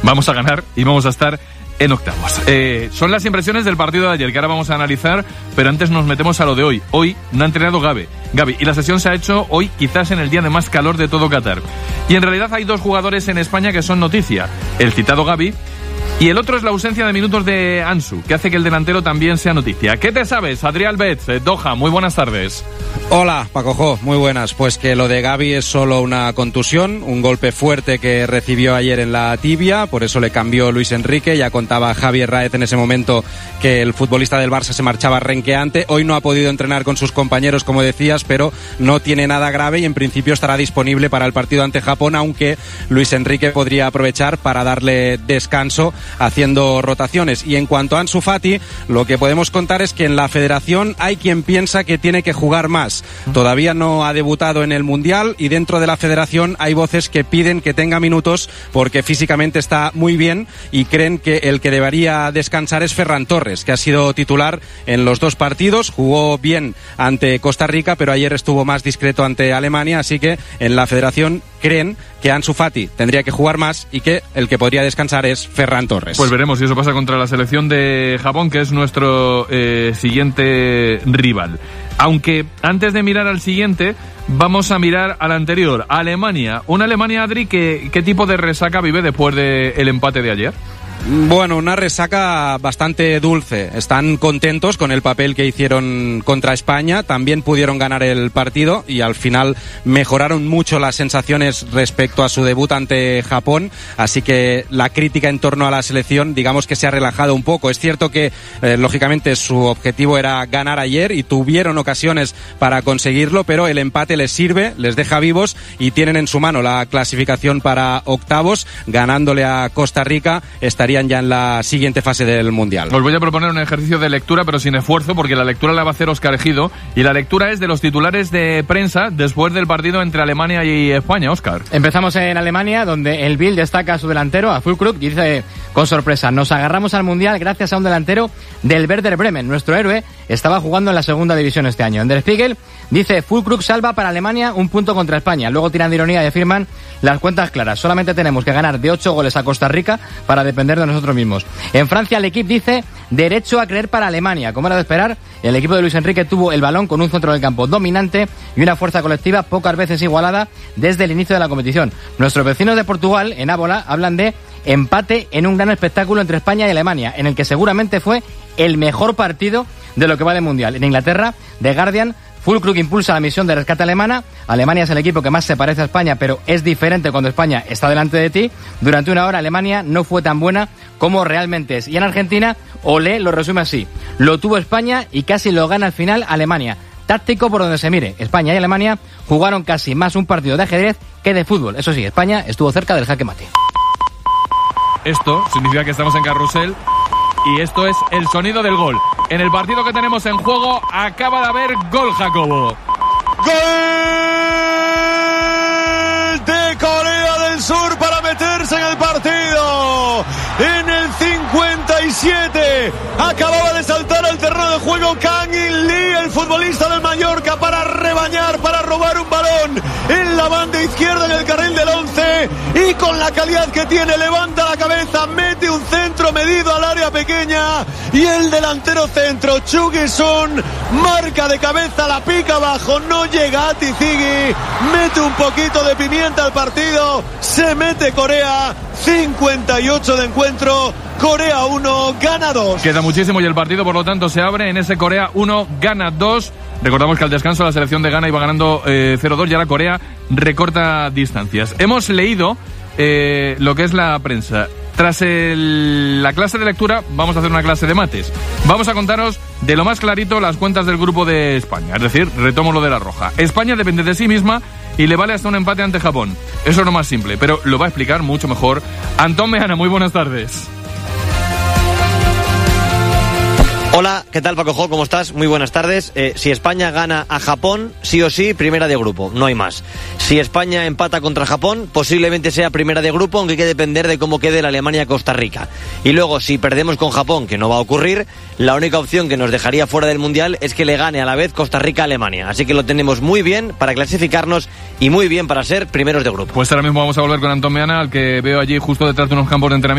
vamos a ganar y vamos a estar en octavos. Son las impresiones del partido de ayer que ahora vamos a analizar, pero antes nos metemos a lo de hoy. Hoy no ha entrenado Gavi, y la sesión se ha hecho hoy quizás en el día de más calor de todo Qatar. Y en realidad hay dos jugadores en España que son noticia, el citado Gavi, y el otro es la ausencia de minutos de Ansu, que hace que el delantero también sea noticia. ¿Qué te sabes, Adrián Betz, Doha? Muy buenas tardes. Hola, Paco, muy buenas. Pues que lo de Gavi es solo una contusión, un golpe fuerte que recibió ayer en la tibia, por eso le cambió Luis Enrique. Ya contaba Javier Raez en ese momento que el futbolista del Barça se marchaba renqueante. Hoy no ha podido entrenar con sus compañeros, como decías, pero no tiene nada grave y en principio estará disponible para el partido ante Japón, aunque Luis Enrique podría aprovechar para darle descanso haciendo rotaciones. Y en cuanto a Ansu Fati, lo que podemos contar es que en la federación hay quien piensa que tiene que jugar más. Todavía no ha debutado en el Mundial y dentro de la federación hay voces que piden que tenga minutos porque físicamente está muy bien y creen que el que debería descansar es Ferran Torres, que ha sido titular en los dos partidos, jugó bien ante Costa Rica, pero ayer estuvo más discreto ante Alemania, así que en la federación creen que Ansu Fati tendría que jugar más y que el que podría descansar es Ferran Torres. Pues veremos si eso pasa contra la selección de Japón, que es nuestro siguiente rival. Aunque antes de mirar al siguiente, vamos a mirar al anterior, Alemania. Una Alemania, Adri, ¿qué tipo de resaca vive después del empate de ayer? Bueno, una resaca bastante dulce. Están contentos con el papel que hicieron contra España. También pudieron ganar el partido y al final mejoraron mucho las sensaciones respecto a su debut ante Japón. Así que la crítica en torno a la selección, digamos que se ha relajado un poco. Es cierto que, lógicamente, su objetivo era ganar ayer y tuvieron ocasiones para conseguirlo, pero el empate les sirve, les deja vivos y tienen en su mano la clasificación para octavos. Ganándole a Costa Rica, estarían ya en la siguiente fase del Mundial. Os voy a proponer un ejercicio de lectura, pero sin esfuerzo, porque la lectura la va a hacer Óscar Ejido, y la lectura es de los titulares de prensa después del partido entre Alemania y España. Óscar. Empezamos en Alemania, donde el Bild destaca a su delantero, a Füllkrug, y dice con sorpresa: nos agarramos al Mundial gracias a un delantero del Werder Bremen. Nuestro héroe estaba jugando en la segunda división este año. En Der Spiegel dice: Füllkrug salva para Alemania un punto contra España. Luego tiran de ironía y afirman las cuentas claras: solamente tenemos que ganar de 8 goles a Costa Rica para depender de nosotros mismos. En Francia, el equipo dice: derecho a creer para Alemania. Como era de esperar, el equipo de Luis Enrique tuvo el balón con un centro del campo dominante y una fuerza colectiva pocas veces igualada desde el inicio de la competición. Nuestros vecinos de Portugal, en Ábola, hablan de empate en un gran espectáculo entre España y Alemania, en el que seguramente fue el mejor partido de lo que va del Mundial. En Inglaterra, The Guardian: Füllkrug impulsa la misión de rescate alemana. Alemania es el equipo que más se parece a España, pero es diferente cuando España está delante de ti. Durante una hora Alemania no fue tan buena como realmente es. Y en Argentina, Olé lo resume así: lo tuvo España y casi lo gana al final Alemania. Táctico por donde se mire. España y Alemania jugaron casi más un partido de ajedrez que de fútbol. Eso sí, España estuvo cerca del jaque mate. Esto significa que estamos en carrusel y esto es el sonido del gol. En el partido que tenemos en juego acaba de haber gol, Jacobo. ¡Gol de Corea del Sur para meterse en el partido! En el 57 acababa de saltar al terreno de juego Kang In Lee, el futbolista del Mallorca, para rebañar, para robar un balón en la banda izquierda en el carril del 11, y con la calidad que tiene levanta la cabeza, mete un centro medido al área pequeña y el delantero centro Chu Gi-sun marca de cabeza, la pica abajo, no llega a Tizigi, mete un poquito de pimienta al partido, se mete Corea. 58 de encuentro, Corea 1, gana 2. Queda muchísimo y el partido, por lo tanto, se abre en ese Corea 1, gana 2. Recordamos que al descanso la selección de Ghana iba ganando 0-2 y ahora Corea recorta distancias. Hemos leído lo que es la prensa. Tras la clase de lectura, vamos a hacer una clase de mates. Vamos a contaros de lo más clarito las cuentas del grupo de España. Es decir, retomo lo de la roja. España depende de sí misma y le vale hasta un empate ante Japón. Eso es lo más simple, pero lo va a explicar mucho mejor Antón Meana. Muy buenas tardes. Hola, ¿qué tal, Paco? ¿Cómo estás? Muy buenas tardes. Si España gana a Japón, sí o sí, primera de grupo, no hay más. Si España empata contra Japón, posiblemente sea primera de grupo, aunque hay que depender de cómo quede la Alemania-Costa Rica. Y luego, si perdemos con Japón, que no va a ocurrir, la única opción que nos dejaría fuera del Mundial es que le gane a la vez Costa Rica a Alemania. Así que lo tenemos muy bien para clasificarnos y muy bien para ser primeros de grupo. Pues ahora mismo vamos a volver con Antón Meana, al que veo allí justo detrás de unos campos de entrenamiento.